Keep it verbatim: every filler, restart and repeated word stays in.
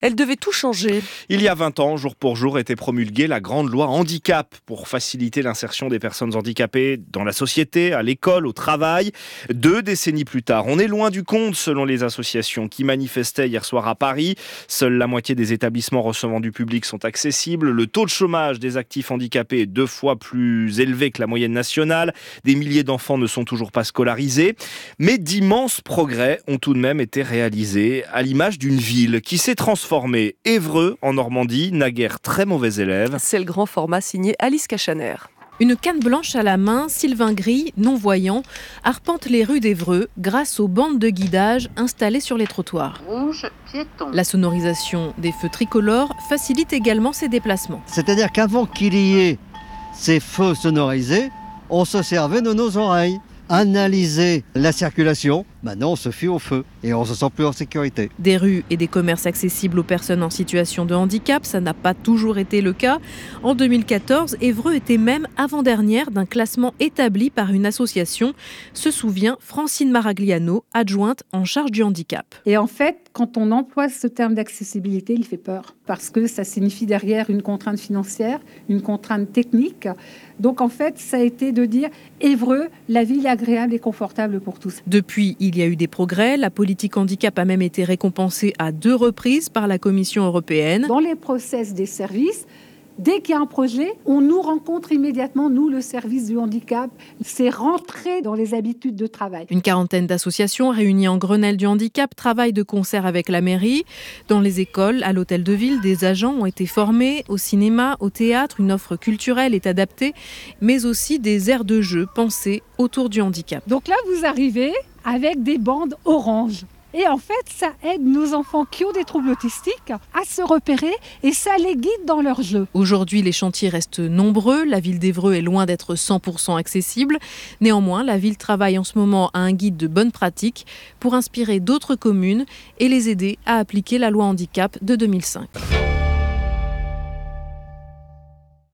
Elle devait tout changer. Il y a vingt ans, jour pour jour, était promulguée la grande loi handicap pour faciliter l'insertion des personnes handicapées dans la société, à l'école, au travail. Deux décennies plus tard, on est loin du compte selon les associations qui manifestaient hier soir à Paris. Seule la moitié des établissements recevant du public sont accessibles. Le taux de chômage des actifs handicapés est deux fois plus élevé que la moyenne nationale. Des milliers d'enfants ne sont toujours pas scolarisés. Mais d'immenses progrès ont tout de même été réalisés, à l'image d'une ville qui s'est transformée. Formé Évreux en Normandie, naguère très mauvais élève. C'est le grand format signé Alice Cachaner. Une canne blanche à la main, Sylvain Gris, non-voyant, arpente les rues d'Évreux grâce aux bandes de guidage installées sur les trottoirs. Rouge, piéton. La sonorisation des feux tricolores facilite également ses déplacements. C'est-à-dire qu'avant qu'il y ait ces feux sonorisés, on se servait de nos oreilles. Analyser la circulation, maintenant on se fie au feu et on se sent plus en sécurité. Des rues et des commerces accessibles aux personnes en situation de handicap, ça n'a pas toujours été le cas. En deux mille quatorze, Évreux était même avant-dernière d'un classement établi par une association, se souvient Francine Maragliano, adjointe en charge du handicap. Et en fait, quand on emploie ce terme d'accessibilité, il fait peur parce que ça signifie derrière une contrainte financière, une contrainte technique. Donc en fait, ça a été de dire Évreux, la ville est agréable et confortable pour tous. Depuis, il y a eu des progrès. La politique handicap a même été récompensée à deux reprises par la Commission européenne. Dans les process des services, dès qu'il y a un projet, on nous rencontre immédiatement, nous, le service du handicap. C'est rentré dans les habitudes de travail. Une quarantaine d'associations réunies en Grenelle du handicap travaillent de concert avec la mairie. Dans les écoles, à l'hôtel de ville, des agents ont été formés. Au cinéma, au théâtre, une offre culturelle est adaptée, mais aussi des aires de jeu pensées autour du handicap. Donc là, vous arrivez avec des bandes oranges. Et en fait, ça aide nos enfants qui ont des troubles autistiques à se repérer et ça les guide dans leur jeu. Aujourd'hui, les chantiers restent nombreux. La ville d'Évreux est loin d'être cent pour cent accessible. Néanmoins, la ville travaille en ce moment à un guide de bonnes pratiques pour inspirer d'autres communes et les aider à appliquer la loi handicap de deux mille cinq.